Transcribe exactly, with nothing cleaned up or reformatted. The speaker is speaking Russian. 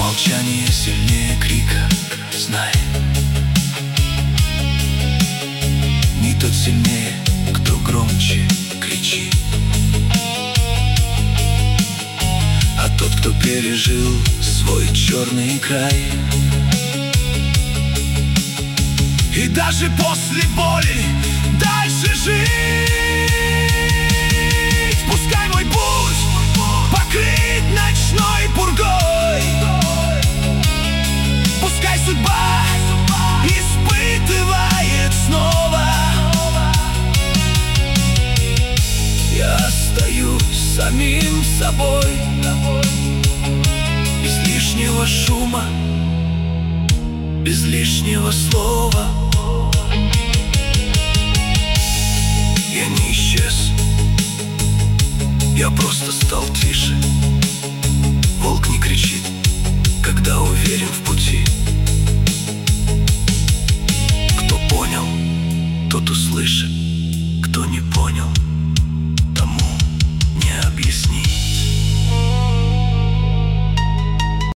молчание сильнее крика, знай. Не тот сильнее, кто громче кричит, а тот, кто пережил свой черный край. И даже после боли дальше жить. Пускай мой путь покрыт ночной пургой, пускай судьба испытывает снова. Я остаюсь самим собой, без лишнего шума, без лишнего слова. Я не исчез, я просто стал тише. Волк не кричит, когда уверен в пути. Кто понял, тот услышит, кто не понял,